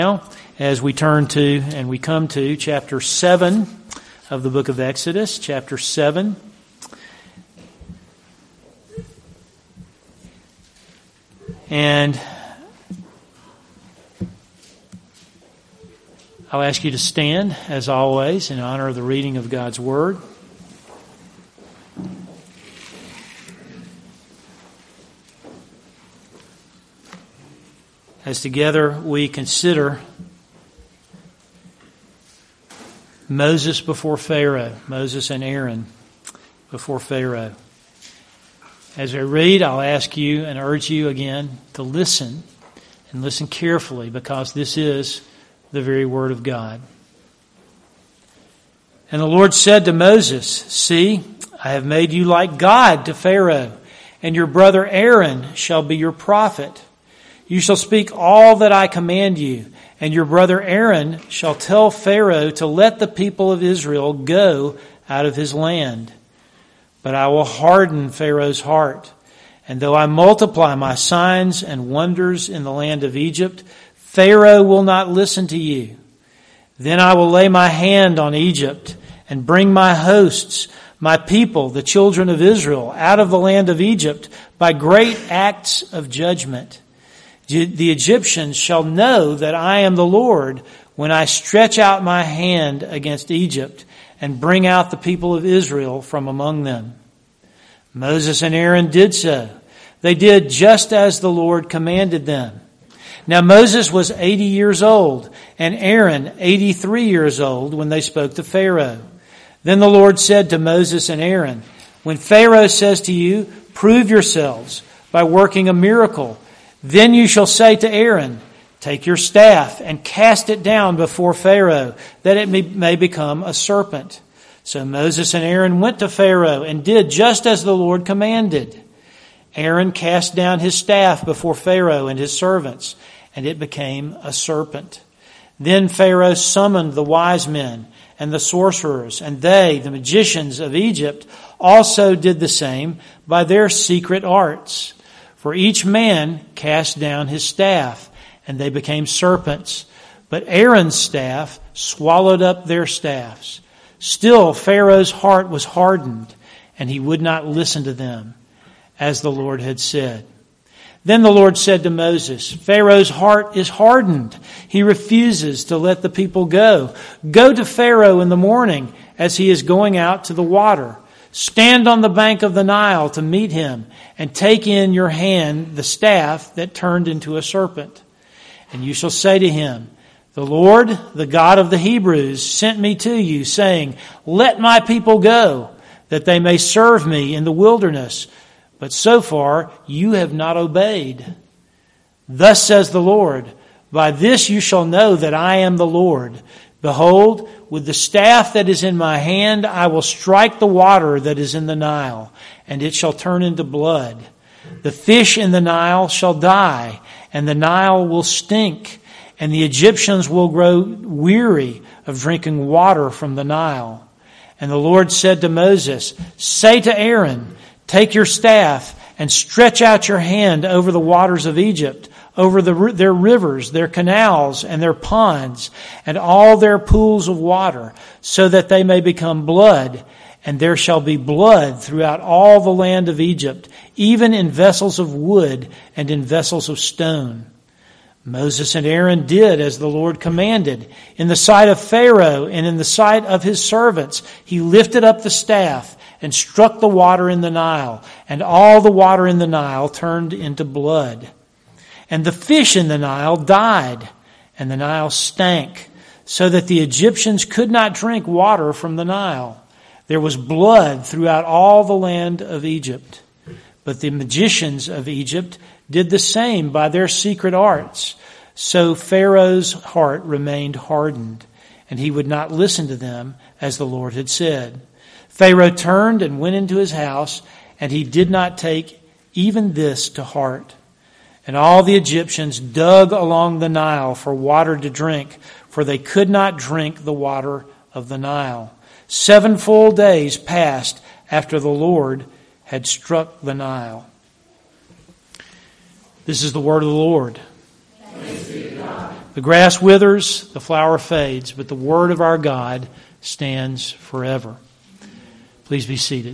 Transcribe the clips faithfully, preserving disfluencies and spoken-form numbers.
Now, as we turn to and we come to chapter seven of the book of Exodus, chapter seven. And I'll ask you to stand, as always, in honor of the reading of God's Word. As together we consider Moses before Pharaoh, Moses and Aaron before Pharaoh. As I read, I'll ask you and urge you again to listen, and listen carefully, because this is the very Word of God. And the Lord said to Moses, "See, I have made you like God to Pharaoh, and your brother Aaron shall be your prophet. You shall speak all that I command you, and your brother Aaron shall tell Pharaoh to let the people of Israel go out of his land. But I will harden Pharaoh's heart, and though I multiply my signs and wonders in the land of Egypt, Pharaoh will not listen to you. Then I will lay my hand on Egypt and bring my hosts, my people, the children of Israel, out of the land of Egypt by great acts of judgment. The Egyptians shall know that I am the Lord when I stretch out my hand against Egypt and bring out the people of Israel from among them." Moses and Aaron did so. They did just as the Lord commanded them. Now Moses was eighty years old, and Aaron eighty-three years old when they spoke to Pharaoh. Then the Lord said to Moses and Aaron, "When Pharaoh says to you, 'Prove yourselves by working a miracle,' then you shall say to Aaron, 'Take your staff and cast it down before Pharaoh, that it may, may become a serpent.'" So Moses and Aaron went to Pharaoh and did just as the Lord commanded. Aaron cast down his staff before Pharaoh and his servants, and it became a serpent. Then Pharaoh summoned the wise men and the sorcerers, and they, the magicians of Egypt, also did the same by their secret arts. For each man cast down his staff, and they became serpents. But Aaron's staff swallowed up their staffs. Still Pharaoh's heart was hardened, and he would not listen to them, as the Lord had said. Then the Lord said to Moses, "Pharaoh's heart is hardened. He refuses to let the people go. Go to Pharaoh in the morning as he is going out to the water. Stand on the bank of the Nile to meet him, and take in your hand the staff that turned into a serpent. And you shall say to him, 'The Lord, the God of the Hebrews, sent me to you, saying, Let my people go, that they may serve me in the wilderness. But so far you have not obeyed. Thus says the Lord, By this you shall know that I am the Lord. Behold, with the staff that is in my hand, I will strike the water that is in the Nile, and it shall turn into blood. The fish in the Nile shall die, and the Nile will stink, and the Egyptians will grow weary of drinking water from the Nile." And the Lord said to Moses, "Say to Aaron, take your staff and stretch out your hand over the waters of Egypt, over the, their rivers, their canals, and their ponds, and all their pools of water, so that they may become blood. And there shall be blood throughout all the land of Egypt, even in vessels of wood and in vessels of stone." Moses and Aaron did as the Lord commanded. In the sight of Pharaoh and in the sight of his servants, he lifted up the staff and struck the water in the Nile, and all the water in the Nile turned into blood. And the fish in the Nile died, and the Nile stank, so that the Egyptians could not drink water from the Nile. There was blood throughout all the land of Egypt. But the magicians of Egypt did the same by their secret arts. So Pharaoh's heart remained hardened, and he would not listen to them, as the Lord had said. Pharaoh turned and went into his house, and he did not take even this to heart. And all the Egyptians dug along the Nile for water to drink, for they could not drink the water of the Nile. Seven full days passed after the Lord had struck the Nile. This is the word of the Lord. Thanks be to God. The grass withers, the flower fades, but the word of our God stands forever. Please be seated.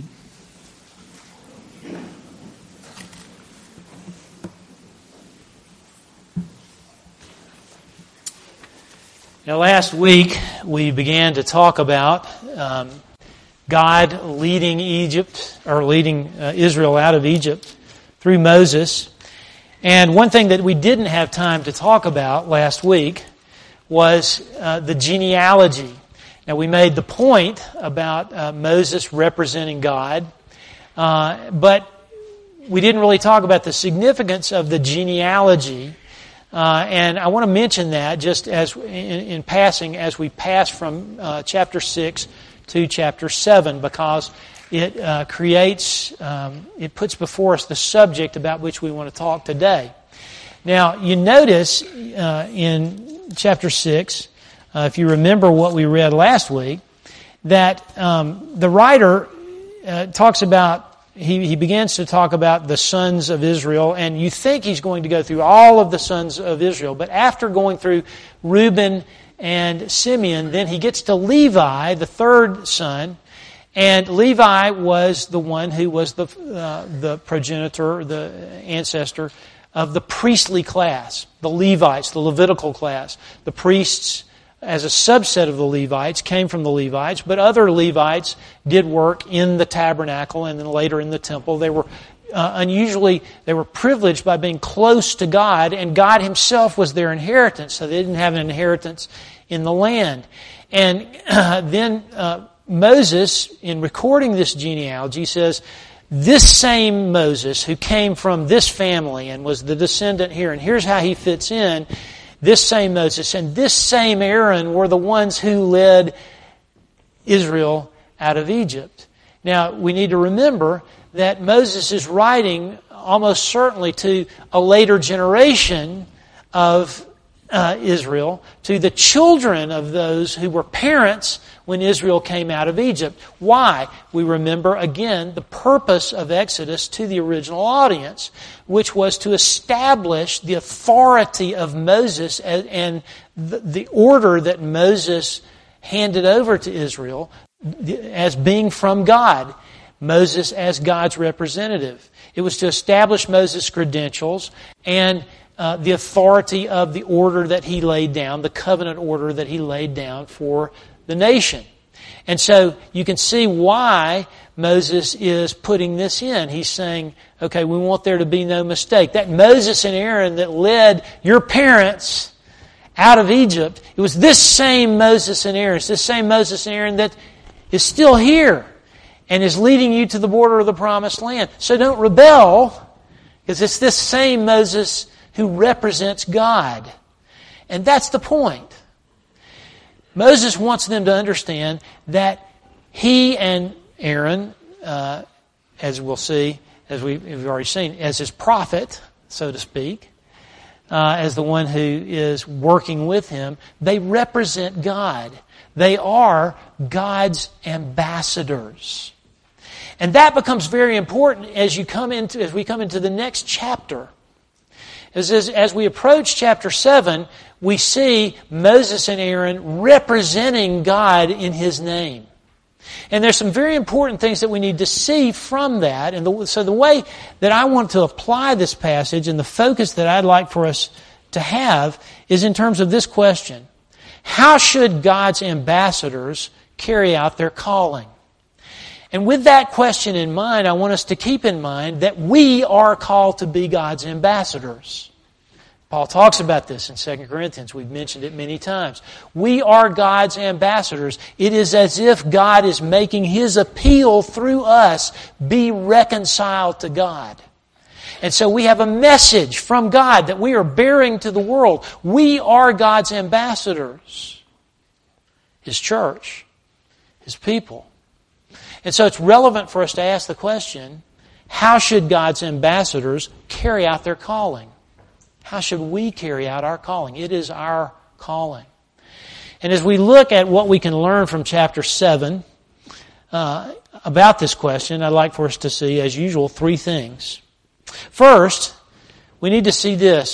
Now, last week we began to talk about um, God leading Egypt, or leading uh, Israel out of Egypt through Moses. And one thing that we didn't have time to talk about last week was uh, the genealogy. Now, we made the point about uh, Moses representing God, uh, but we didn't really talk about the significance of the genealogy. Uh, and I want to mention that just as in, in passing as we pass from uh, chapter six to chapter seven, because it uh, creates, um, it puts before us the subject about which we want to talk today. Now, you notice uh, in chapter six, uh, if you remember what we read last week, that um, the writer uh, talks about He, he begins to talk about the sons of Israel, and you think he's going to go through all of the sons of Israel. But after going through Reuben and Simeon, then he gets to Levi, the third son, and Levi was the one who was the uh, the progenitor, the ancestor of the priestly class, the Levites, the Levitical class. The priests, as a subset of the Levites, came from the Levites, but other Levites did work in the tabernacle and then later in the temple. They were uh, unusually, they were privileged by being close to God, and God Himself was their inheritance, so they didn't have an inheritance in the land. And uh, then uh, Moses, in recording this genealogy, says, this same Moses who came from this family and was the descendant here, and here's how he fits in. This same Moses and this same Aaron were the ones who led Israel out of Egypt. Now, we need to remember that Moses is writing almost certainly to a later generation of uh, Israel, to the children of those who were parents when Israel came out of Egypt. Why? We remember, again, the purpose of Exodus to the original audience, which was to establish the authority of Moses and the order that Moses handed over to Israel as being from God. Moses as God's representative. It was to establish Moses' credentials and uh, the authority of the order that he laid down, the covenant order that he laid down for the nation. And so you can see why Moses is putting this in. He's saying, okay, we want there to be no mistake. That Moses and Aaron that led your parents out of Egypt, it was this same Moses and Aaron, it's this same Moses and Aaron that is still here and is leading you to the border of the promised land. So don't rebel, because it's this same Moses who represents God. And that's the point. Moses wants them to understand that he and Aaron, uh, as we'll see, as we've, we've already seen, as his prophet, so to speak, uh, as the one who is working with him, they represent God. They are God's ambassadors. And that becomes very important as you come into as we come into the next chapter. As, as, as we approach chapter seven, we see Moses and Aaron representing God in His name. And there's some very important things that we need to see from that. And the, so the way that I want to apply this passage and the focus that I'd like for us to have is in terms of this question. How should God's ambassadors carry out their calling? And with that question in mind, I want us to keep in mind that we are called to be God's ambassadors. Paul talks about this in Second Corinthians. We've mentioned it many times. We are God's ambassadors. It is as if God is making His appeal through us, be reconciled to God. And so we have a message from God that we are bearing to the world. We are God's ambassadors. His church. His people. And so it's relevant for us to ask the question, how should God's ambassadors carry out their calling? How should we carry out our calling? It is our calling. And as we look at what we can learn from chapter seven uh, about this question, I'd like for us to see, as usual, three things. First, we need to see this,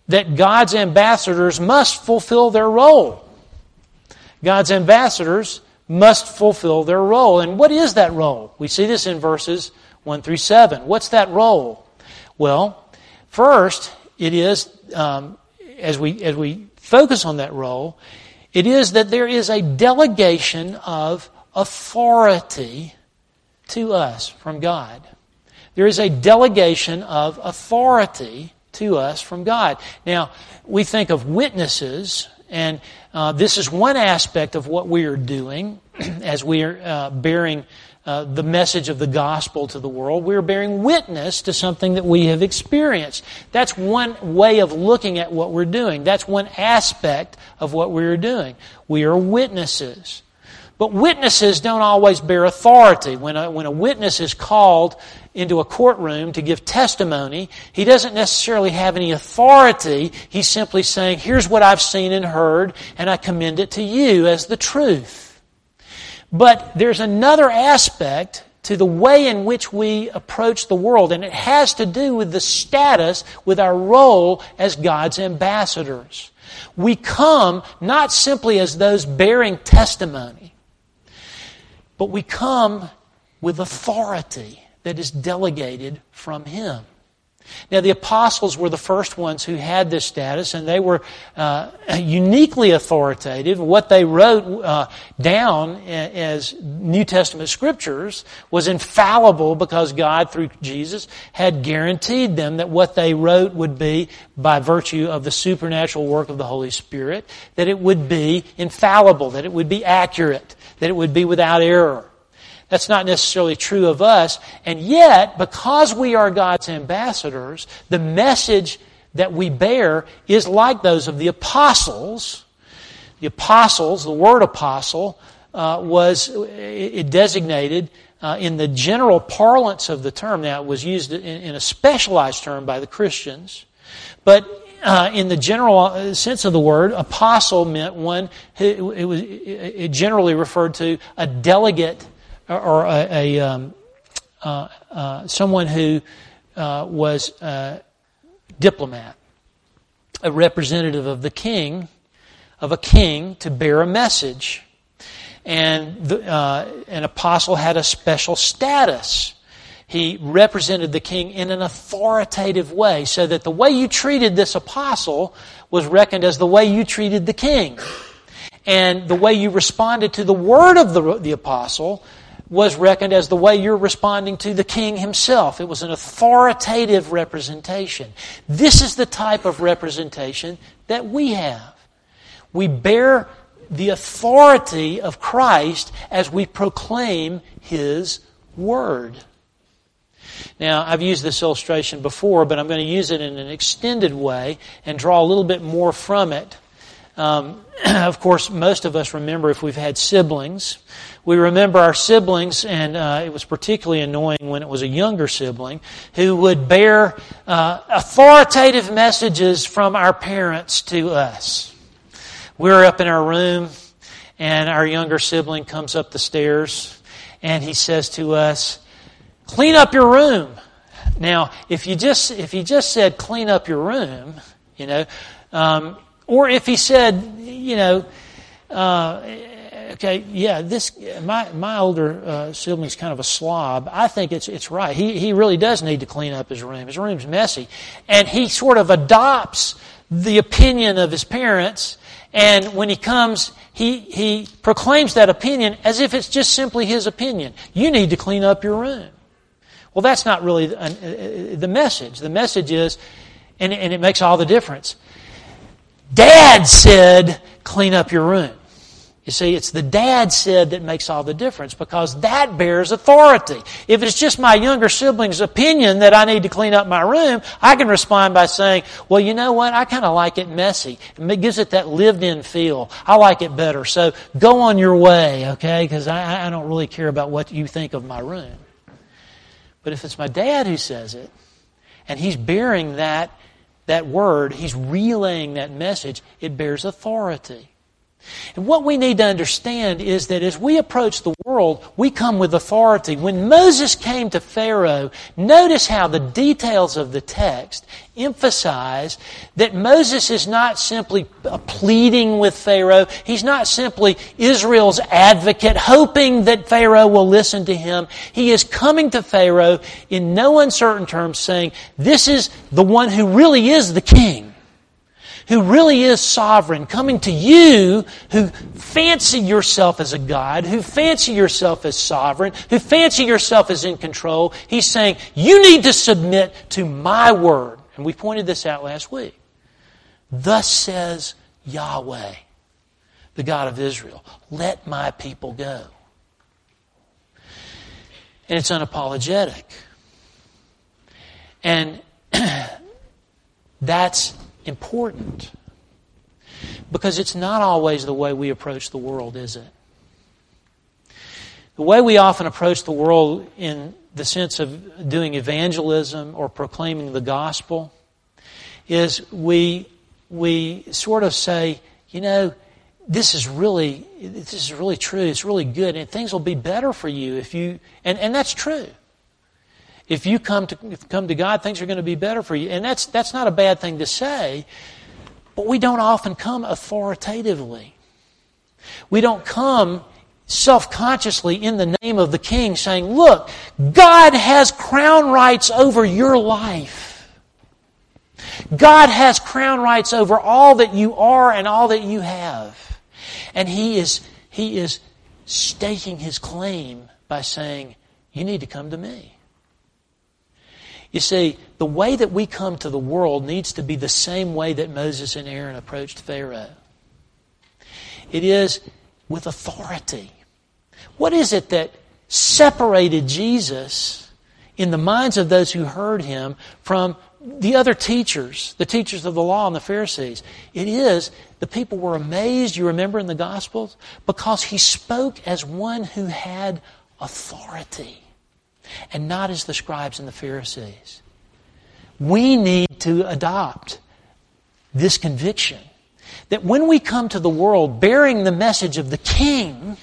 that God's ambassadors must fulfill their role. God's ambassadors must fulfill their role. And what is that role? We see this in verses one through seven. What's that role? Well, first, it is, um, as we as we focus on that role, it is that there is a delegation of authority to us from God. There is a delegation of authority to us from God. Now, we think of witnesses, and uh, this is one aspect of what we are doing as we are uh, bearing uh, the message of the gospel to the world. We are bearing witness to something that we have experienced. That's one way of looking at what we're doing. That's one aspect of what we are doing. We are witnesses. But witnesses don't always bear authority. When a, when a witness is called into a courtroom to give testimony, he doesn't necessarily have any authority. He's simply saying, here's what I've seen and heard, and I commend it to you as the truth. But there's another aspect to the way in which we approach the world, and it has to do with the status, with our role as God's ambassadors. We come not simply as those bearing testimony, but we come with authority that is delegated from Him. Now, the apostles were the first ones who had this status, and they were uh, uniquely authoritative. What they wrote uh, down as New Testament scriptures was infallible because God, through Jesus, had guaranteed them that what they wrote would be, by virtue of the supernatural work of the Holy Spirit, that it would be infallible, that it would be accurate, that it would be without error. That's not necessarily true of us. And yet, because we are God's ambassadors, the message that we bear is like those of the apostles. The apostles, the word apostle, uh, was it designated uh, in the general parlance of the term. Now, it was used in, in a specialized term by the Christians. But Uh, in the general sense of the word, apostle meant one who it was it generally referred to a delegate or a, a um, uh, uh, someone who uh, was a diplomat, a representative of the king, of a king to bear a message, and the, uh, an apostle had a special status. He represented the king in an authoritative way, so that the way you treated this apostle was reckoned as the way you treated the king. And the way you responded to the word of the, the apostle was reckoned as the way you're responding to the king himself. It was an authoritative representation. This is the type of representation that we have. We bear the authority of Christ as we proclaim His word. Now, I've used this illustration before, but I'm going to use it in an extended way and draw a little bit more from it. Um, of course, most of us remember, if we've had siblings, we remember our siblings, and uh, it was particularly annoying when it was a younger sibling, who would bear uh, authoritative messages from our parents to us. We're up in our room, and our younger sibling comes up the stairs, and he says to us, "Clean up your room." Now, if you just if he just said "clean up your room," you know, um, or if he said, you know, uh, okay, yeah, this my my older uh, sibling's kind of a slob. I think it's it's right. He he really does need to clean up his room. His room's messy, and he sort of adopts the opinion of his parents. And when he comes, he he proclaims that opinion as if it's just simply his opinion. You need to clean up your room. Well, that's not really the message. The message is, and it makes all the difference, Dad said, clean up your room. You see, it's the Dad said that makes all the difference, because that bears authority. If it's just my younger sibling's opinion that I need to clean up my room, I can respond by saying, well, you know what, I kind of like it messy. It gives it that lived-in feel. I like it better. So go on your way, okay, because I, I don't really care about what you think of my room. But if it's my dad who says it, and he's bearing that, that word, he's relaying that message, it bears authority. And what we need to understand is that as we approach the world, world, we come with authority. When Moses came to Pharaoh, notice how the details of the text emphasize that Moses is not simply pleading with Pharaoh. He's not simply Israel's advocate, hoping that Pharaoh will listen to him. He is coming to Pharaoh in no uncertain terms, saying, this is the one who really is the king, who really is sovereign, coming to you who fancy yourself as a God, who fancy yourself as sovereign, who fancy yourself as in control. He's saying, you need to submit to my word. And we pointed this out last week. Thus says Yahweh, the God of Israel, let my people go. And it's unapologetic. And that's important. Because it's not always the way we approach the world, is it? The way we often approach the world in the sense of doing evangelism or proclaiming the gospel is we we sort of say, you know, this is really this is really true, it's really good, and things will be better for you if you and, and that's true. If you come to come to God, things are going to be better for you. And that's that's not a bad thing to say, but we don't often come authoritatively. We don't come self-consciously in the name of the King saying, look, God has crown rights over your life. God has crown rights over all that you are and all that you have. And He is, He is staking His claim by saying, you need to come to me. You see, the way that we come to the world needs to be the same way that Moses and Aaron approached Pharaoh. It is with authority. What is it that separated Jesus in the minds of those who heard Him from the other teachers, the teachers of the law and the Pharisees? It is, the people were amazed, you remember in the Gospels, because He spoke as one who had authority and not as the scribes and the Pharisees. We need to adopt this conviction that when we come to the world bearing the message of the King,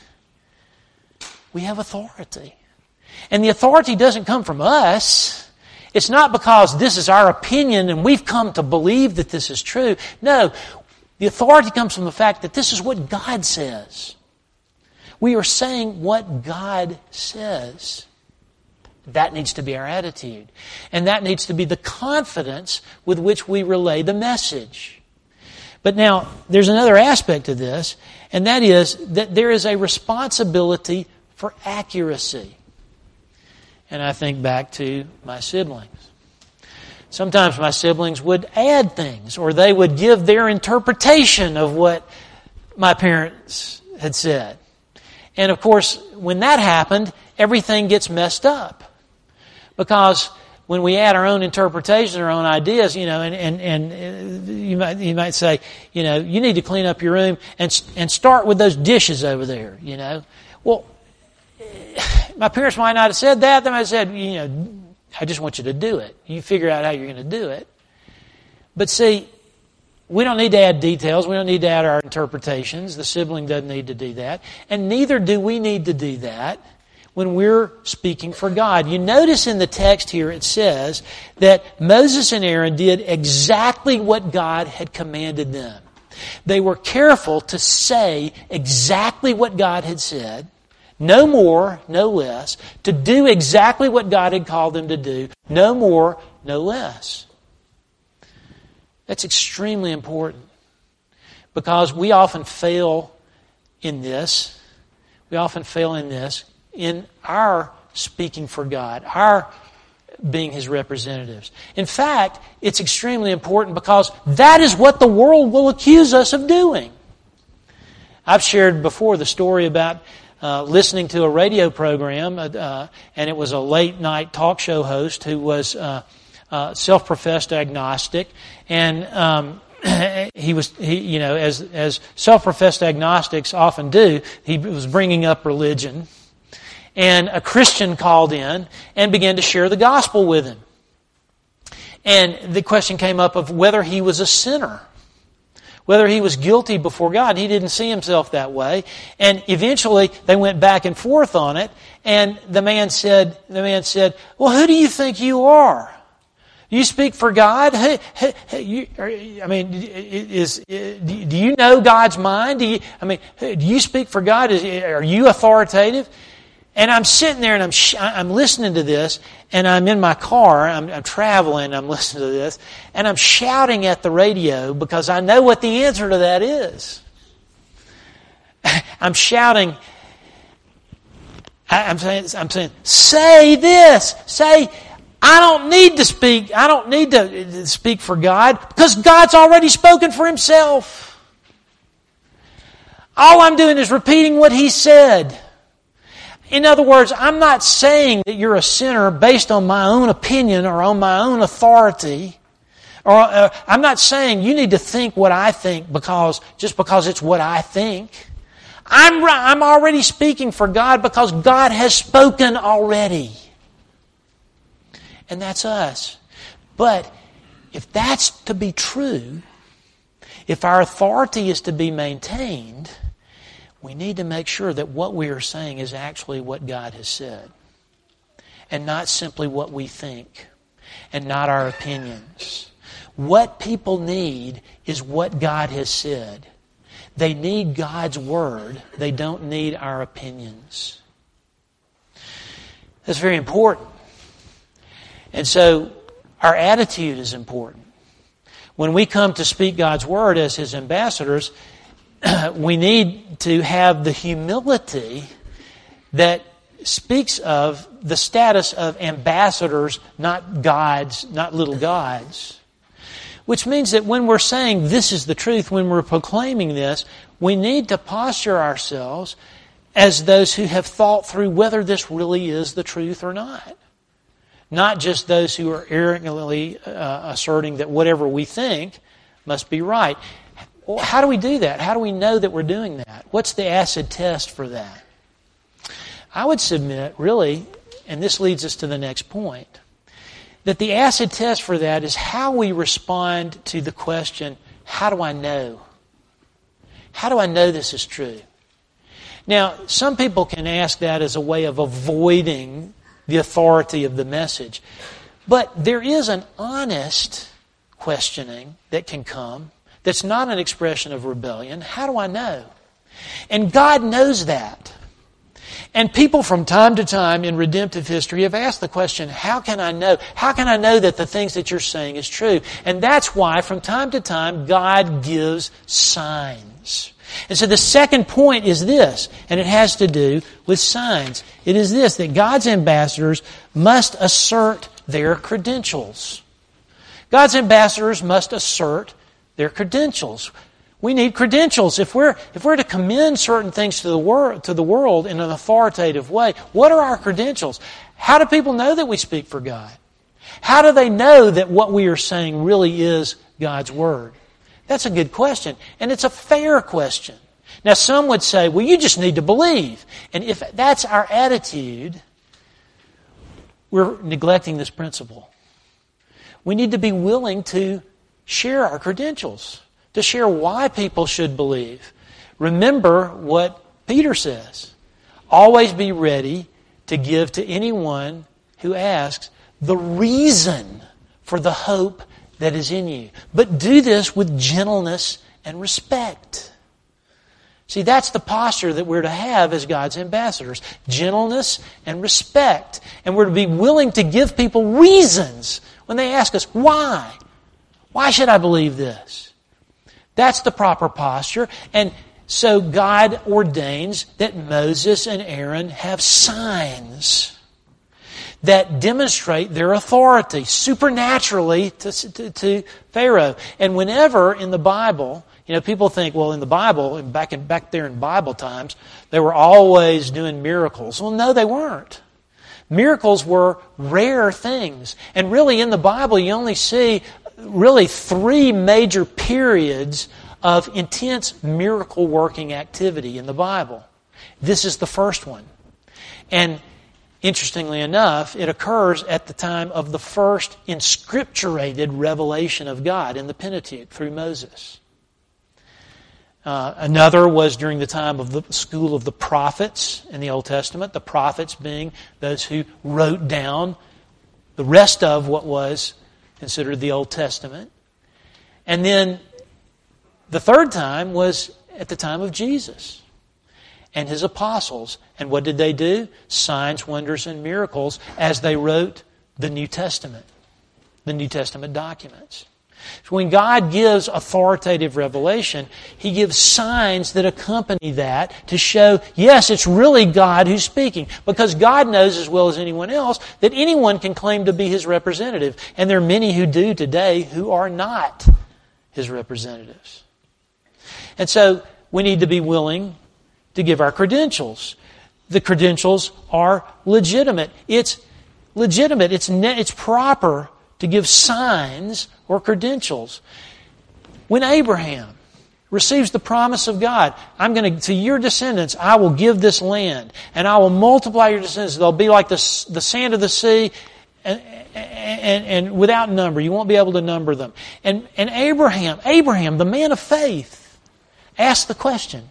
we have authority. And the authority doesn't come from us. It's not because this is our opinion and we've come to believe that this is true. No, the authority comes from the fact that this is what God says. We are saying what God says. That needs to be our attitude. And that needs to be the confidence with which we relay the message. But now, there's another aspect of this, and that is that there is a responsibility for accuracy. And I think back to my siblings. Sometimes my siblings would add things, or they would give their interpretation of what my parents had said. And of course, when that happened, everything gets messed up. Because when we add our own interpretation, our own ideas, you know, and, and, and you might you might say, you know, you need to clean up your room and and start with those dishes over there, you know. Well, my parents might not have said that. They might have said, you know, I just want you to do it. You figure out how you're going to do it. But see, we don't need to add details. We don't need to add our interpretations. The sibling doesn't need to do that. And neither do we need to do that when we're speaking for God. You notice in the text here it says that Moses and Aaron did exactly what God had commanded them. They were careful to say exactly what God had said, no more, no less, to do exactly what God had called them to do, no more, no less. That's extremely important because we often fail in this. We often fail in this. in our speaking for God, our being His representatives. In fact, it's extremely important because that is what the world will accuse us of doing. I've shared before the story about uh, listening to a radio program, uh, and it was a late night talk show host who was uh, uh, self-professed agnostic, and um, he was, he, you know, as as self-professed agnostics often do, he was bringing up religion. And a Christian called in and began to share the gospel with him. And the question came up of whether he was a sinner. whether he was guilty before God. He didn't see himself that way. And eventually they went back and forth on it. And the man said, the man said, well, who do you think you are? You speak for God? Hey, hey, hey, you, I mean, is, do you know God's mind? Do you, I mean, do you speak for God? Is, are you authoritative? And I'm sitting there and I'm sh- I'm listening to this, and I'm in my car, I'm, I'm traveling, I'm listening to this, and I'm shouting at the radio because I know what the answer to that is. I'm shouting, I, I'm saying, I'm saying, say this, say, I don't need to speak, I don't need to speak for God because God's already spoken for Himself. All I'm doing is repeating what He said. In other words, I'm not saying that you're a sinner based on my own opinion or on my own authority. Or uh, I'm not saying you need to think what I think because just because it's what I think. I'm I'm already speaking for God because God has spoken already. And that's us. But if that's to be true, if our authority is to be maintained, we need to make sure that what we are saying is actually what God has said. And not simply what we think. And not our opinions. What people need is what God has said. They need God's Word. They don't need our opinions. That's very important. And so our attitude is important. When we come to speak God's Word as His ambassadors, we need to have the humility that speaks of the status of ambassadors, not gods, not little gods. Which means that when we're saying this is the truth, when we're proclaiming this, we need to posture ourselves as those who have thought through whether this really is the truth or not. Not just those who are arrogantly uh, asserting that whatever we think must be right. Well, how do we do that? How do we know that we're doing that? What's the acid test for that? I would submit, really, and this leads us to the next point, that the acid test for that is how we respond to the question, how do I know? How do I know this is true? Now, some people can ask that as a way of avoiding the authority of the message. But there is an honest questioning that can come that's not an expression of rebellion. How do I know? And God knows that. And people from time to time in redemptive history have asked the question, how can I know? How can I know that the things that you're saying is true? And that's why from time to time God gives signs. And so the second point is this, and it has to do with signs. It is this, that God's ambassadors must assert their credentials. God's ambassadors must assert their credentials. We need credentials. If we're if we're to commend certain things to the world to the world in an authoritative way, what are our credentials? How do people know that we speak for God? How do they know that what we are saying really is God's Word? That's a good question, and it's a fair question. Now, some would say, well, you just need to believe. And if that's our attitude, we're neglecting this principle. We need to be willing to share our credentials, to share why people should believe. Remember what Peter says. Always be ready to give to anyone who asks the reason for the hope that is in you. But do this with gentleness and respect. See, that's the posture that we're to have as God's ambassadors. Gentleness and respect. And we're to be willing to give people reasons when they ask us, why? Why should I believe this? That's the proper posture. And so God ordains that Moses and Aaron have signs that demonstrate their authority supernaturally to, to, to Pharaoh. And whenever in the Bible, you know, people think, well, in the Bible, and back in back there in Bible times, they were always doing miracles. Well, no, they weren't. Miracles were rare things. And really in the Bible, you only see really three major periods of intense miracle-working activity in the Bible. This is the first one. And interestingly enough, it occurs at the time of the first inscripturated revelation of God in the Pentateuch through Moses. Uh, another was during the time of the school of the prophets in the Old Testament, the prophets being those who wrote down the rest of what was considered the Old Testament. And then the third time was at the time of Jesus and His apostles. And what did they do? Signs, wonders, and miracles as they wrote the New Testament, the New Testament documents. So when God gives authoritative revelation, He gives signs that accompany that to show, yes, it's really God who's speaking. Because God knows as well as anyone else that anyone can claim to be His representative. And there are many who do today who are not His representatives. And so we need to be willing to give our credentials. The credentials are legitimate. It's legitimate. It's ne- it's proper to give signs or credentials. When Abraham receives the promise of God, I'm going to, to your descendants, I will give this land, and I will multiply your descendants. They'll be like the, the sand of the sea, and, and, and without number. You won't be able to number them. And, and Abraham, Abraham, the man of faith, asked the question,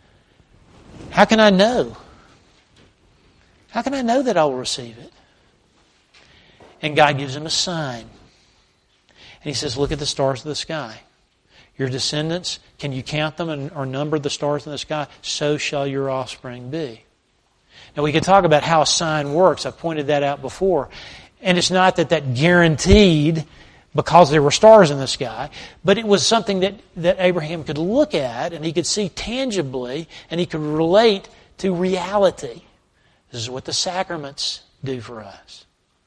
how can I know? How can I know that I will receive it? And God gives him a sign. And He says, look at the stars of the sky. Your descendants, can you count them and, or number the stars in the sky? So shall your offspring be. Now we can talk about how a sign works. I've pointed that out before. And it's not that that guaranteed because there were stars in the sky, but it was something that, that Abraham could look at and he could see tangibly and he could relate to reality. This is what the sacraments do for us.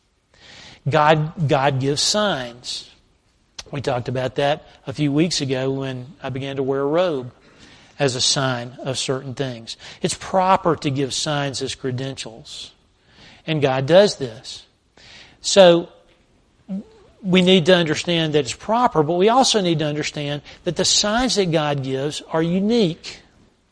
God, God gives signs. We talked about that a few weeks ago when I began to wear a robe as a sign of certain things. It's proper to give signs as credentials. And God does this. So we need to understand that it's proper, but we also need to understand that the signs that God gives are unique.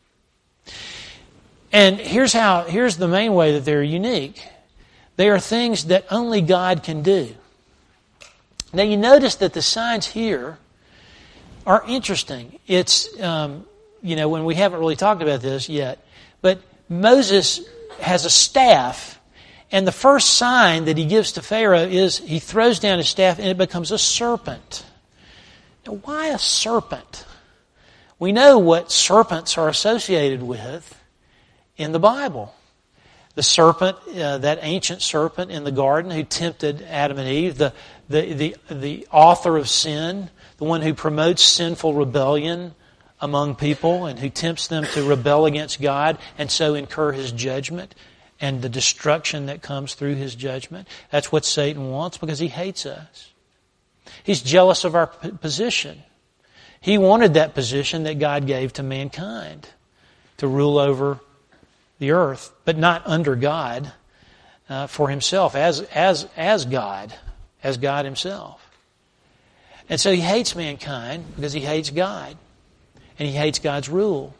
And here's how, here's the main way that they're unique. They are things that only God can do. Now you notice that the signs here are interesting. It's, um, you know, when we haven't really talked about this yet, but Moses has a staff, and the first sign that he gives to Pharaoh is he throws down his staff and it becomes a serpent. Now why a serpent? We know what serpents are associated with in the Bible. The serpent, uh, that ancient serpent in the garden who tempted Adam and Eve, the, the, the, the author of sin, the one who promotes sinful rebellion among people and who tempts them to rebel against God and so incur His judgment and the destruction that comes through His judgment. That's what Satan wants because he hates us. He's jealous of our p- position. He wanted that position that God gave to mankind to rule over the earth, but not under God, uh, for himself, as as as God, as God himself. And so he hates mankind because he hates God, and he hates God's rule.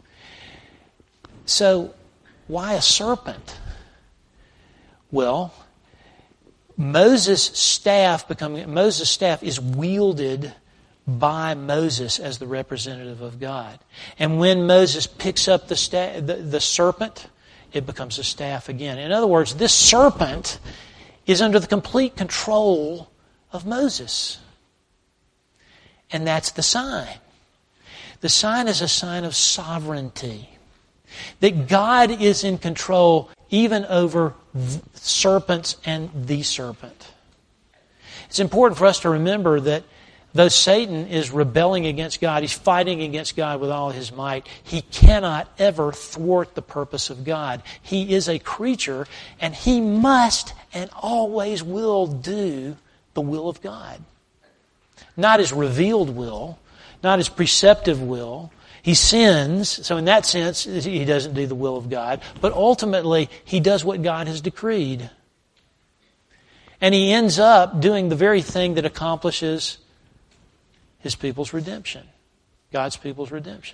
So, why a serpent? Well, Moses' staff becoming Moses' staff is wielded by Moses as the representative of God. And when Moses picks up the, sta- the, the serpent, it becomes a staff again. In other words, this serpent is under the complete control of Moses. And that's the sign. The sign is a sign of sovereignty. That God is in control even over serpents and the serpent. It's important for us to remember that though Satan is rebelling against God, he's fighting against God with all his might, he cannot ever thwart the purpose of God. He is a creature, and he must and always will do the will of God. Not his revealed will, not his preceptive will. He sins, so in that sense, he doesn't do the will of God, but ultimately, he does what God has decreed. And he ends up doing the very thing that accomplishes His people's redemption. God's people's redemption.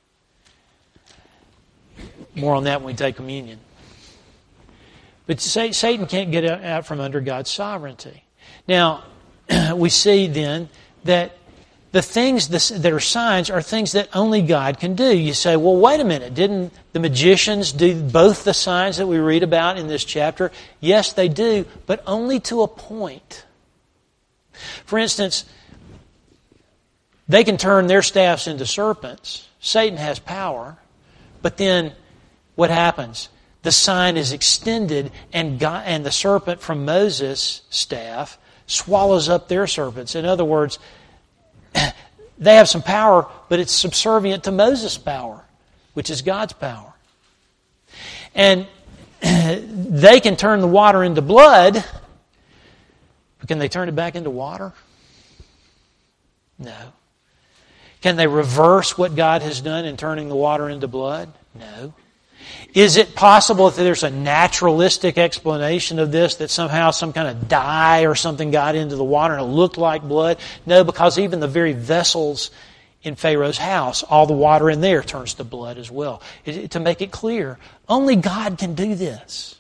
More on that when we take communion. But Satan can't get out from under God's sovereignty. Now, we see then that the things that are signs are things that only God can do. You say, well, wait a minute. Didn't the magicians do both the signs that we read about in this chapter? Yes, they do, but only to a point. For instance, they can turn their staffs into serpents. Satan has power. But then what happens? The sign is extended, and God, and the serpent from Moses' staff swallows up their serpents. In other words, they have some power, but it's subservient to Moses' power, which is God's power. And they can turn the water into blood, but can they turn it back into water? No. Can they reverse what God has done in turning the water into blood? No. Is it possible that there's a naturalistic explanation of this, that somehow some kind of dye or something got into the water and it looked like blood? No, because even the very vessels in Pharaoh's house, all the water in there turns to blood as well. It, to make it clear, only God can do this.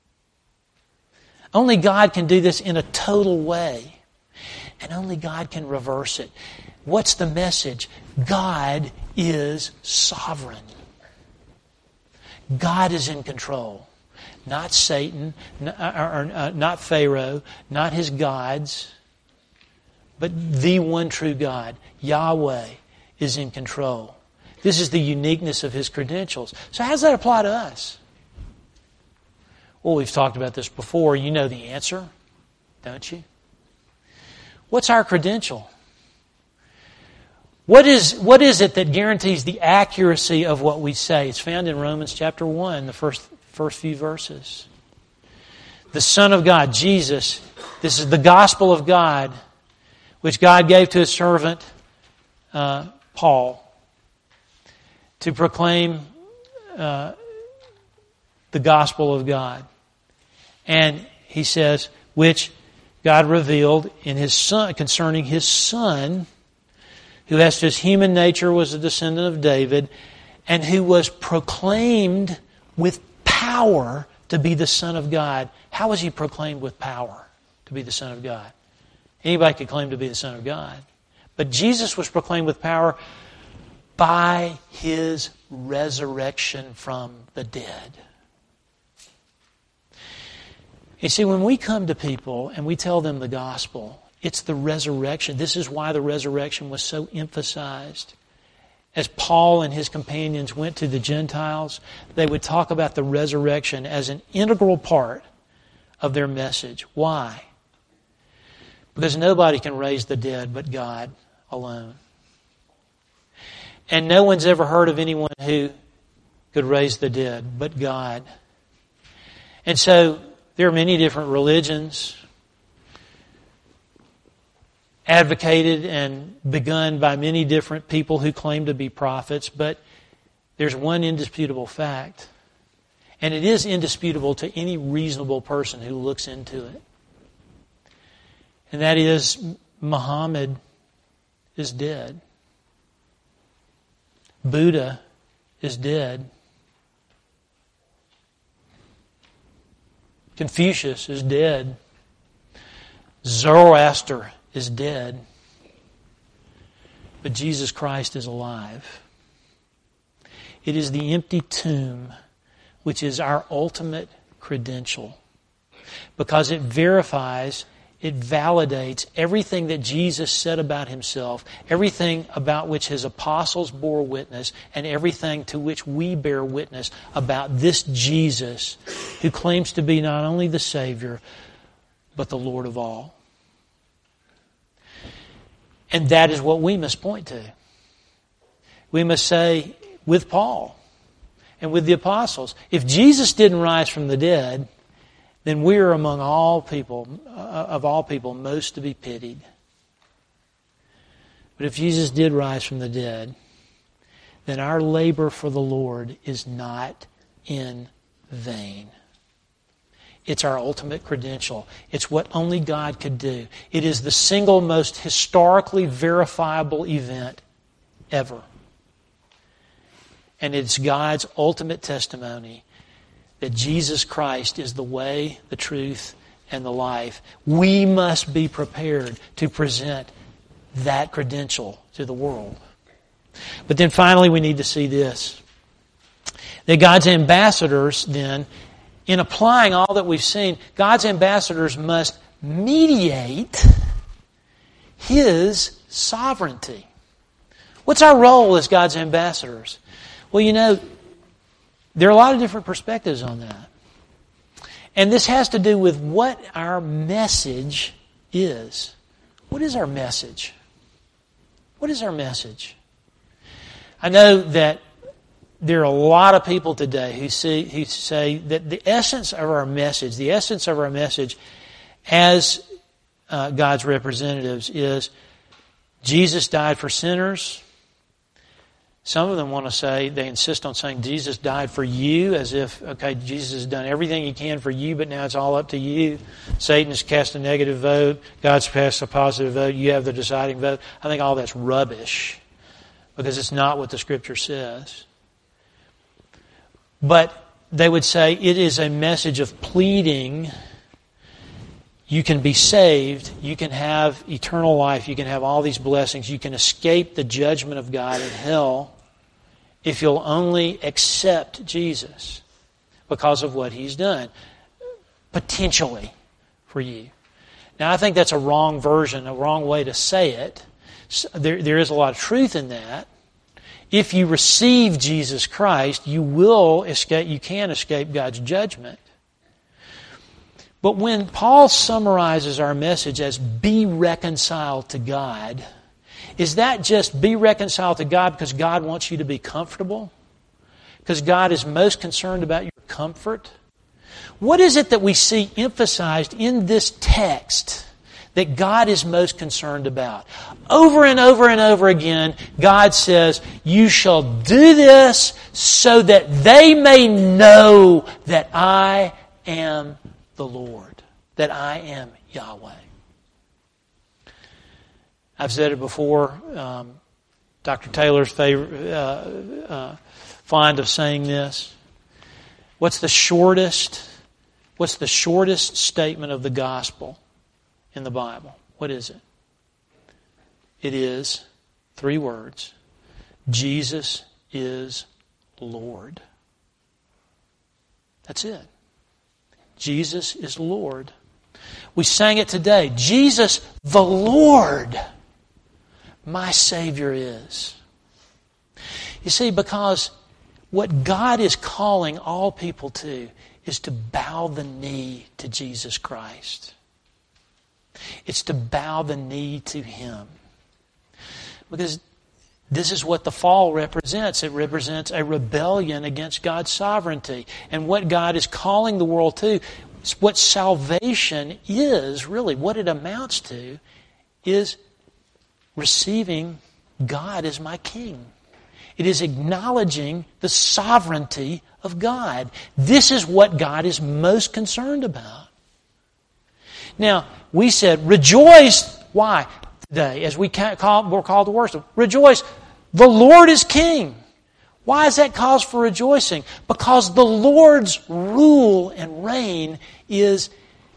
Only God can do this in a total way. And only God can reverse it. What's the message? God is sovereign. God is in control. Not Satan, not, or, or, not Pharaoh, not his gods, but the one true God, Yahweh, is in control. This is the uniqueness of His credentials. So how does that apply to us? Well, we've talked about this before. You know the answer, don't you? What's our credential? What is, what is it that guarantees the accuracy of what we say? It's found in Romans chapter one, the first, first few verses. The Son of God, Jesus, this is the gospel of God, which God gave to His servant, uh, Paul, to proclaim uh, the gospel of God. And he says, which God revealed in His Son, concerning His Son, who as to His human nature was a descendant of David, and who was proclaimed with power to be the Son of God. How was He proclaimed with power to be the Son of God? Anybody could claim to be the Son of God. But Jesus was proclaimed with power by His resurrection from the dead. You see, when we come to people and we tell them the gospel, it's the resurrection. This is why the resurrection was so emphasized. As Paul and his companions went to the Gentiles, they would talk about the resurrection as an integral part of their message. Why? Because nobody can raise the dead but God alone. And no one's ever heard of anyone who could raise the dead but God. And so there are many different religions advocated and begun by many different people who claim to be prophets, but there's one indisputable fact, and it is indisputable to any reasonable person who looks into it. And that is, Muhammad is dead. Buddha is dead. Confucius is dead. Zoroaster is dead. But Jesus Christ is alive. It is the empty tomb which is our ultimate credential, because it verifies, it validates everything that Jesus said about Himself, everything about which His apostles bore witness, and everything to which we bear witness about this Jesus who claims to be not only the Savior, but the Lord of all. And that is what we must point to. We must say, with Paul and with the apostles, if Jesus didn't rise from the dead, then we are among all people, uh, of all people, most to be pitied. But if Jesus did rise from the dead, then our labor for the Lord is not in vain. It's our ultimate credential. It's what only God could do. It is the single most historically verifiable event ever. And it's God's ultimate testimony that Jesus Christ is the way, the truth, and the life. We must be prepared to present that credential to the world. But then finally we need to see this. That God's ambassadors then, in applying all that we've seen, God's ambassadors must mediate His sovereignty. What's our role as God's ambassadors? Well, you know, there are a lot of different perspectives on that. And this has to do with what our message is. What is our message? What is our message? I know that there are a lot of people today who see who say that the essence of our message, the essence of our message as uh, God's representatives is Jesus died for sinners. Some of them want to say, they insist on saying Jesus died for you, as if, okay, Jesus has done everything He can for you, but now it's all up to you. Satan has cast a negative vote. God's cast a positive vote. You have the deciding vote. I think all that's rubbish because it's not what the Scripture says. But they would say it is a message of pleading. You can be saved. You can have eternal life. You can have all these blessings. You can escape the judgment of God in hell if you'll only accept Jesus because of what He's done, potentially, for you. Now, I think that's a wrong version, a wrong way to say it. There, there is a lot of truth in that. If you receive Jesus Christ, you will escape, you can escape God's judgment. But when Paul summarizes our message as be reconciled to God, is that just be reconciled to God because God wants you to be comfortable? Because God is most concerned about your comfort? What is it that we see emphasized in this text that God is most concerned about? Over and over and over again, God says, you shall do this so that they may know that I am the Lord, that I am Yahweh. I've said it before. Um, Doctor Taylor's favorite, uh, uh, fond of saying this. What's the shortest? What's the shortest statement of the gospel in the Bible? What is it? It is three words. Jesus is Lord. That's it. Jesus is Lord. We sang it today. Jesus the Lord, my Savior is. You see, because what God is calling all people to is to bow the knee to Jesus Christ. It's to bow the knee to Him. Because this is what the fall represents. It represents a rebellion against God's sovereignty. And what God is calling the world to, what salvation is, really, what it amounts to, is receiving God as my King. It is acknowledging the sovereignty of God. This is what God is most concerned about. Now, we said, rejoice. Why? Today, as we call, we're called to worship. Rejoice. The Lord is King. Why is that cause for rejoicing? Because the Lord's rule and reign is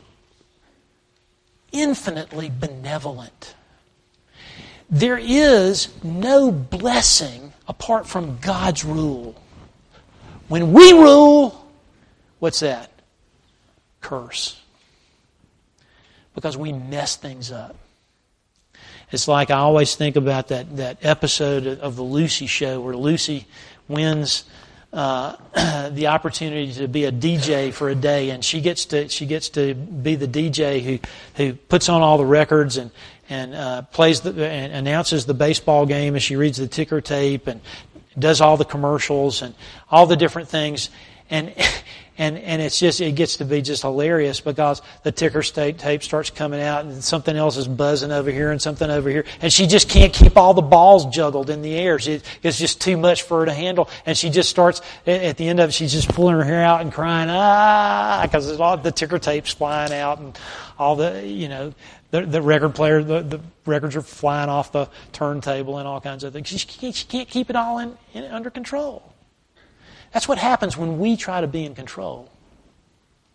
infinitely benevolent. There is no blessing apart from God's rule. When we rule, what's that? Curse. Because we mess things up. It's like I always think about that, that episode of the Lucy show where Lucy wins uh, the opportunity to be a D J for a day, and she gets to she gets to be the D J who who puts on all the records and and uh, plays the and announces the baseball game as she reads the ticker tape and does all the commercials and all the different things. And and and it's just it gets to be just hilarious because the ticker tape starts coming out and something else is buzzing over here and something over here, and she just can't keep all the balls juggled in the air. She, it's just too much for her to handle, and she just starts at the end of it. She's just pulling her hair out and crying ah because all the ticker tape's flying out and all the you know the the record player the, the records are flying off the turntable and all kinds of things. She can't, she can't keep it all in, in under control. That's what happens when we try to be in control.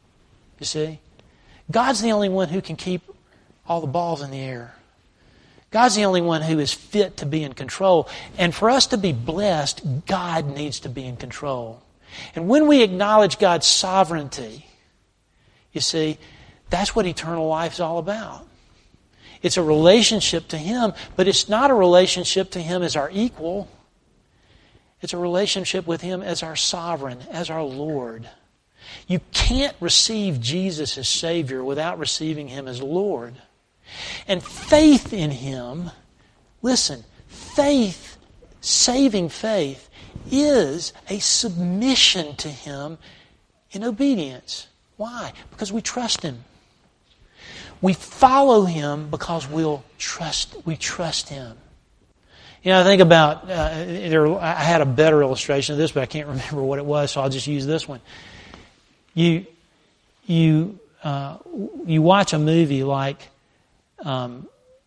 You see? God's the only one who can keep all the balls in the air. God's the only one who is fit to be in control. And for us to be blessed, God needs to be in control. And when we acknowledge God's sovereignty, you see, that's what eternal life is all about. It's a relationship to Him, but it's not a relationship to Him as our equal. It's a relationship with Him as our sovereign, as our Lord. You can't receive Jesus as Savior without receiving Him as Lord. And faith in Him, listen, faith, saving faith, is a submission to Him in obedience. Why? Because we trust Him. We follow Him because we'll trust. We trust Him. You know, I think about. Uh, there, I had a better illustration of this, but I can't remember what it was, so I'll just use this one. You, you, uh, you watch a movie like um,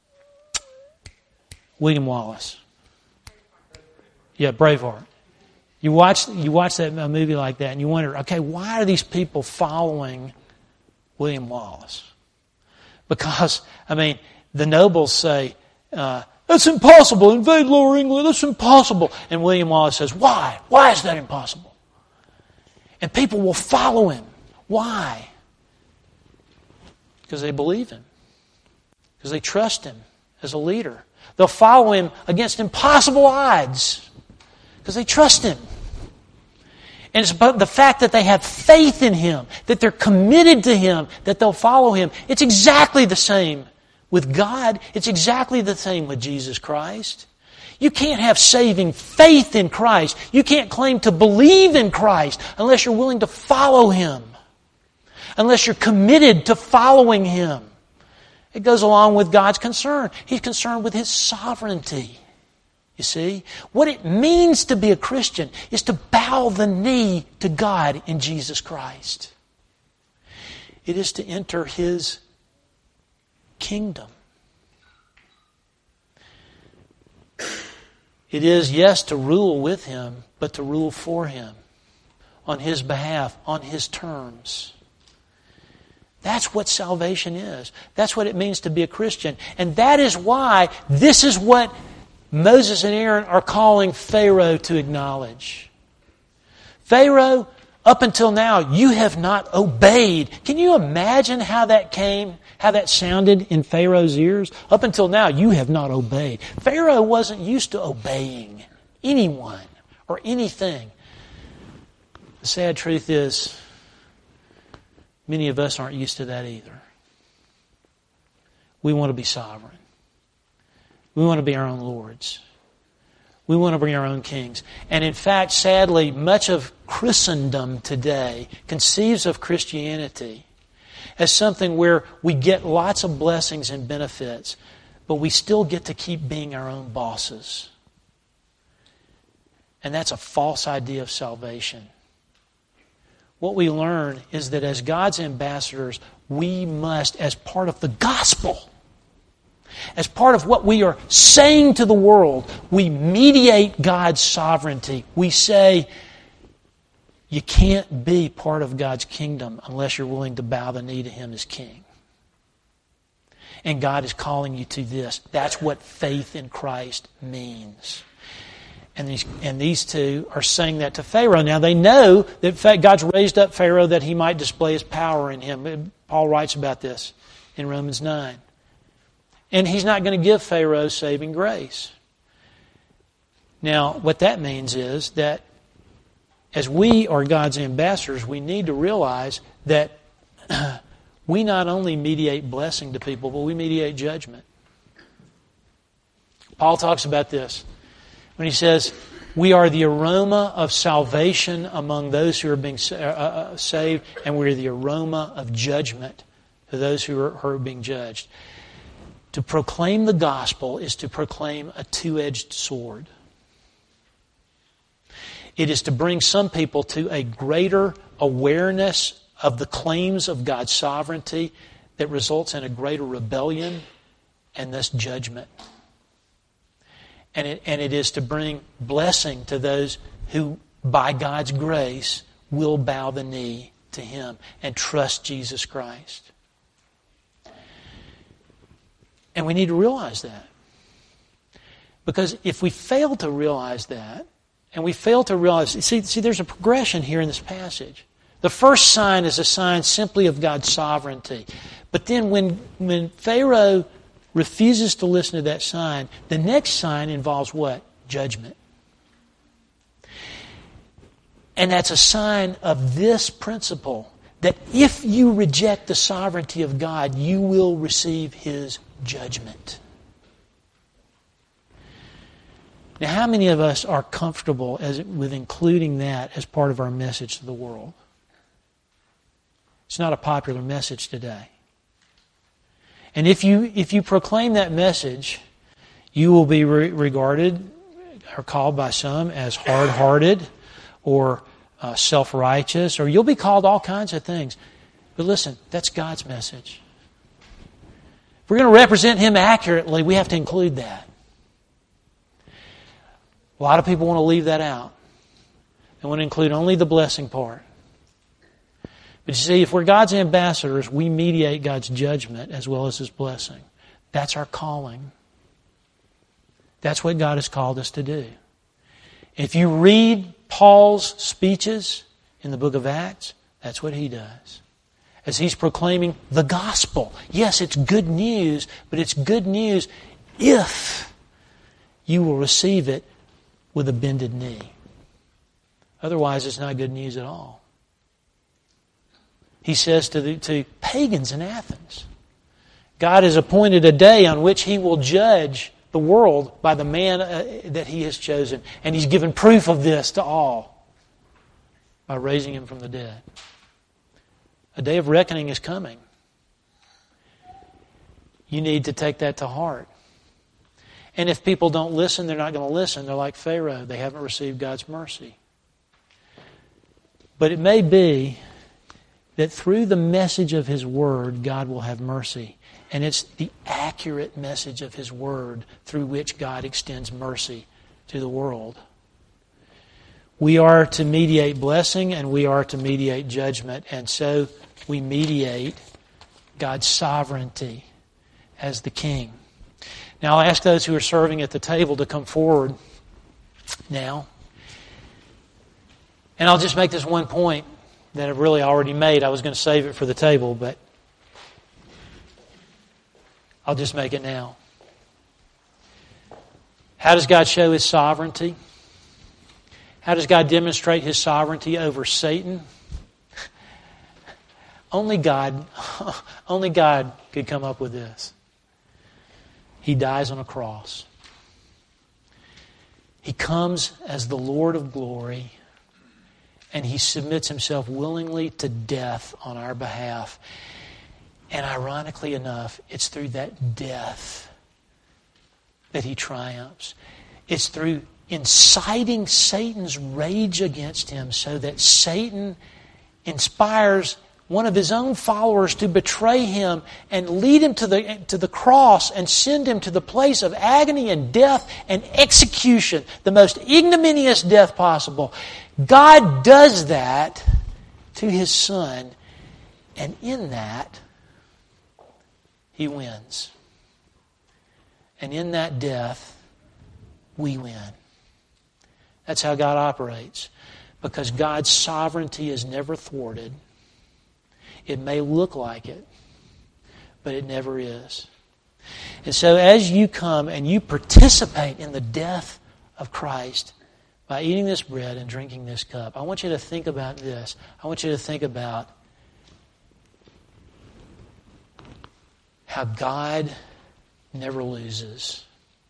William Wallace. Yeah, Braveheart. You watch you watch that a movie like that, and you wonder, okay, why are these people following William Wallace? Because, I mean, the nobles say, uh, that's impossible, invade Lower England, that's impossible. And William Wallace says, why? Why is that impossible? And people will follow him. Why? Because they believe him. Because they trust him as a leader. They'll follow him against impossible odds. Because they trust him. And it's about the fact that they have faith in Him, that they're committed to Him, that they'll follow Him. It's exactly the same with God. It's exactly the same with Jesus Christ. You can't have saving faith in Christ. You can't claim to believe in Christ unless you're willing to follow Him. Unless you're committed to following Him. It goes along with God's concern. He's concerned with His sovereignty. You see, what it means to be a Christian is to bow the knee to God in Jesus Christ. It is to enter His kingdom. It is, yes, to rule with Him, but to rule for Him, on His behalf, on His terms. That's what salvation is. That's what it means to be a Christian. And that is why this is what Moses and Aaron are calling Pharaoh to acknowledge. Pharaoh, up until now, you have not obeyed. Can you imagine how that came, how that sounded in Pharaoh's ears? Up until now, you have not obeyed. Pharaoh wasn't used to obeying anyone or anything. The sad truth is, many of us aren't used to that either. We want to be sovereign. We want to be our own lords. We want to be our own kings. And in fact, sadly, much of Christendom today conceives of Christianity as something where we get lots of blessings and benefits, but we still get to keep being our own bosses. And that's a false idea of salvation. What we learn is that as God's ambassadors, we must, as part of the gospel, as part of what we are saying to the world, we mediate God's sovereignty. We say, you can't be part of God's kingdom unless you're willing to bow the knee to Him as King. And God is calling you to this. That's what faith in Christ means. And these, and these two are saying that to Pharaoh. Now they know that God's raised up Pharaoh that he might display His power in him. Paul writes about this in Romans nine. And He's not going to give Pharaoh saving grace. Now, what that means is that as we are God's ambassadors, we need to realize that we not only mediate blessing to people, but we mediate judgment. Paul talks about this when he says, we are the aroma of salvation among those who are being uh, saved, and we are the aroma of judgment to those who are, who are being judged. To proclaim the gospel is to proclaim a two-edged sword. It is to bring some people to a greater awareness of the claims of God's sovereignty that results in a greater rebellion and thus judgment. And it, and it is to bring blessing to those who, by God's grace, will bow the knee to Him and trust Jesus Christ. And we need to realize that. Because if we fail to realize that, and we fail to realize, see, see, there's a progression here in this passage. The first sign is a sign simply of God's sovereignty. But then when, when Pharaoh refuses to listen to that sign, the next sign involves what? Judgment. And that's a sign of this principle, that if you reject the sovereignty of God, you will receive His judgment. Now, how many of us are comfortable as, with including that as part of our message to the world? It's not a popular message today. And if you if you proclaim that message, you will be re- regarded or called by some as hard-hearted or uh, self-righteous, or you'll be called all kinds of things. But listen, that's God's message. If we're going to represent Him accurately, we have to include that. A lot of people want to leave that out. They want to include only the blessing part. But you see, if we're God's ambassadors, we mediate God's judgment as well as His blessing. That's our calling. That's what God has called us to do. If you read Paul's speeches in the book of Acts, that's what he does. As he's proclaiming the gospel. Yes, it's good news, but it's good news if you will receive it with a bended knee. Otherwise, it's not good news at all. He says to the to pagans in Athens, God has appointed a day on which He will judge the world by the man uh, that He has chosen. And He's given proof of this to all by raising Him from the dead. A day of reckoning is coming. You need to take that to heart. And if people don't listen, they're not going to listen. They're like Pharaoh. They haven't received God's mercy. But it may be that through the message of His Word, God will have mercy. And it's the accurate message of His Word through which God extends mercy to the world. We are to mediate blessing and we are to mediate judgment. And so we mediate God's sovereignty as the King. Now I'll ask those who are serving at the table to come forward now. And I'll just make this one point that I've really already made. I was going to save it for the table, but I'll just make it now. How does God show His sovereignty? How does God demonstrate His sovereignty over Satan? Only God, only God could come up with this. He dies on a cross. He comes as the Lord of glory, and He submits Himself willingly to death on our behalf. And ironically enough, it's through that death that He triumphs. It's through inciting Satan's rage against Him so that Satan inspires one of His own followers to betray Him and lead Him to the, to the cross and send Him to the place of agony and death and execution, the most ignominious death possible. God does that to His Son, and in that, He wins. And in that death, we win. That's how God operates. Because God's sovereignty is never thwarted. It may look like it, but it never is. And so as you come and you participate in the death of Christ by eating this bread and drinking this cup, I want you to think about this. I want you to think about how God never loses.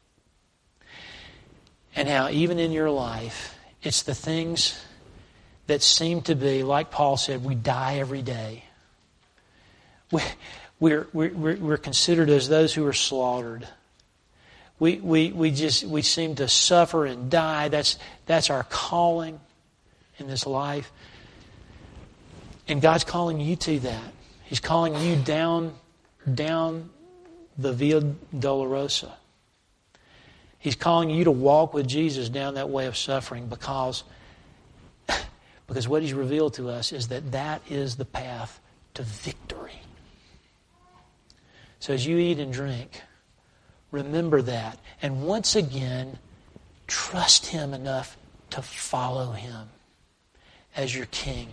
And how even in your life, it's the things that seem to be, like Paul said, we die every day. We, we're, we're, we're considered as those who are slaughtered. We, we, we just we seem to suffer and die. That's, that's our calling in this life. And God's calling you to that. He's calling you down, down the Via Dolorosa. He's calling you to walk with Jesus down that way of suffering because, because what He's revealed to us is that that is the path to victory. So as you eat and drink, remember that. And once again, trust Him enough to follow Him as your King.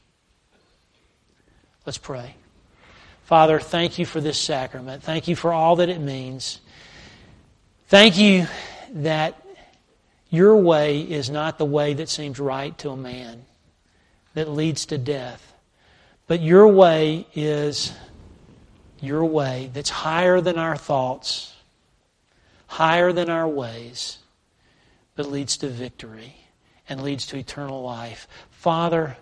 Let's pray. Father, thank You for this sacrament. Thank You for all that it means. Thank You that Your way is not the way that seems right to a man, that leads to death. But Your way is Your way that's higher than our thoughts, higher than our ways, but leads to victory and leads to eternal life. Father,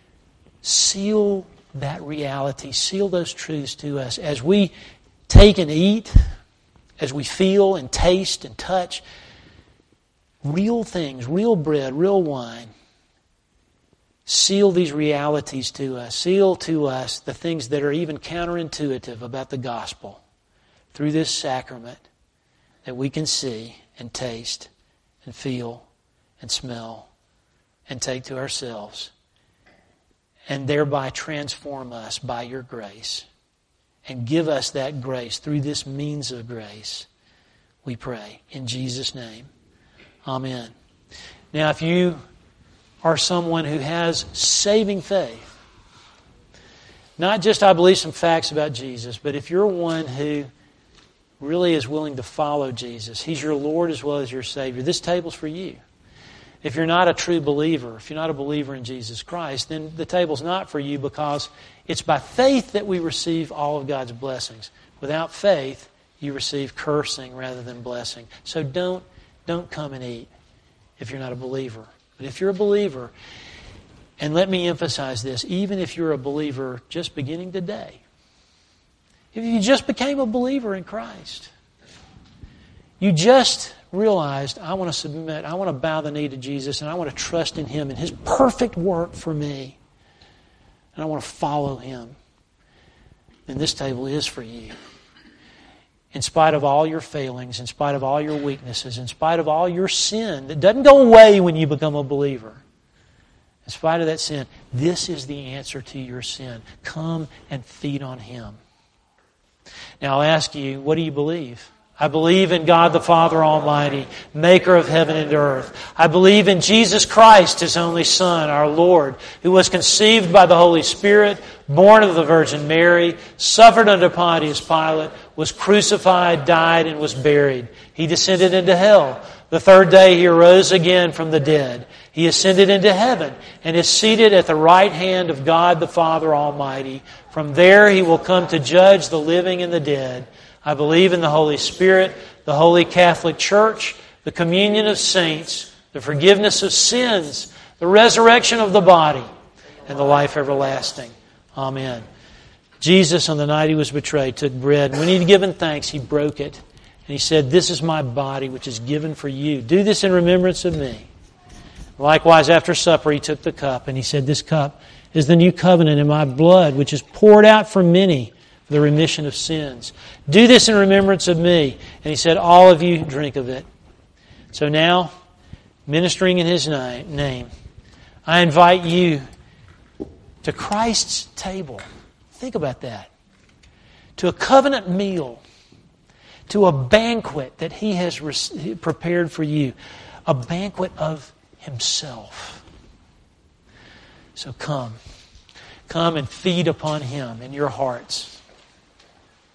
seal that reality, seal those truths to us as we take and eat, as we feel and taste and touch real things, real bread, real wine. Seal these realities to us. Seal to us the things that are even counterintuitive about the gospel through this sacrament that we can see and taste and feel and smell and take to ourselves, and thereby transform us by Your grace. And give us that grace through this means of grace, we pray. In Jesus' name, amen. Now, if you are someone who has saving faith, not just I believe some facts about Jesus, but if you're one who really is willing to follow Jesus, He's your Lord as well as your Savior, this table's for you. If you're not a true believer, if you're not a believer in Jesus Christ, then the table's not for you, because it's by faith that we receive all of God's blessings. Without faith, you receive cursing rather than blessing. So don't, don't come and eat if you're not a believer. But if you're a believer, and let me emphasize this, even if you're a believer just beginning today, if you just became a believer in Christ, you just realized, I want to submit, I want to bow the knee to Jesus, and I want to trust in Him and His perfect work for me, and I want to follow Him, then this table is for you. In spite of all your failings, in spite of all your weaknesses, in spite of all your sin that doesn't go away when you become a believer, in spite of that sin, this is the answer to your sin. Come and feed on Him. Now I'll ask you, what do you believe? I believe in God the Father Almighty, maker of heaven and earth. I believe in Jesus Christ, His only Son, our Lord, who was conceived by the Holy Spirit, born of the Virgin Mary, suffered under Pontius Pilate, was crucified, died, and was buried. He descended into hell. The third day He arose again from the dead. He ascended into heaven and is seated at the right hand of God the Father Almighty. From there He will come to judge the living and the dead. I believe in the Holy Spirit, the Holy Catholic Church, the communion of saints, the forgiveness of sins, the resurrection of the body, and the life everlasting. Amen. Jesus, on the night He was betrayed, took bread. And when He had given thanks, He broke it. And He said, "This is my body, which is given for you. Do this in remembrance of me." Likewise, after supper, He took the cup, and He said, "This cup is the new covenant in my blood, which is poured out for many for the remission of sins. Do this in remembrance of me." And He said, "All of you drink of it." So now, ministering in His name, I invite you to Christ's table. Think about that. To a covenant meal. To a banquet that He has prepared for you. A banquet of Himself. So come. Come and feed upon Him in your hearts.